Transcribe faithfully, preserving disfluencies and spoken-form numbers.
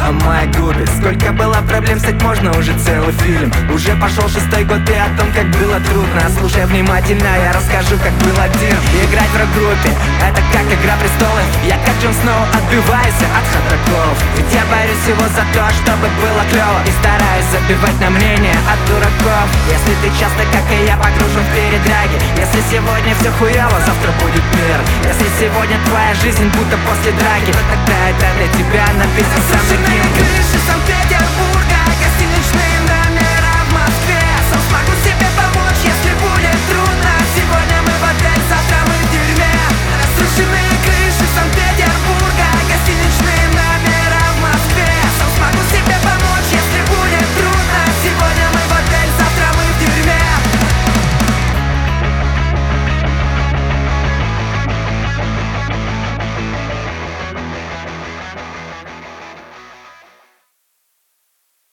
о моей группе. Сколько было проблем, стать можно уже целый фильм. Уже пошел шестой год и о том, как было трудно. Слушай внимательно, я расскажу, как был один. Играть в рок-группе, это как игра престолов. Я как Джон Сноу отбиваюсь от ходаков. Ведь я борюсь всего за то, чтобы было клево, и стараюсь забивать на мнение от дураков. Если ты часто, как и я, погружен в передряги, если сегодня все хуево, завтра будет мир. Если сегодня твоя жизнь будто после драки, то тогда это для тебя написан сам Кинг. Крыши Санкт-Петербурга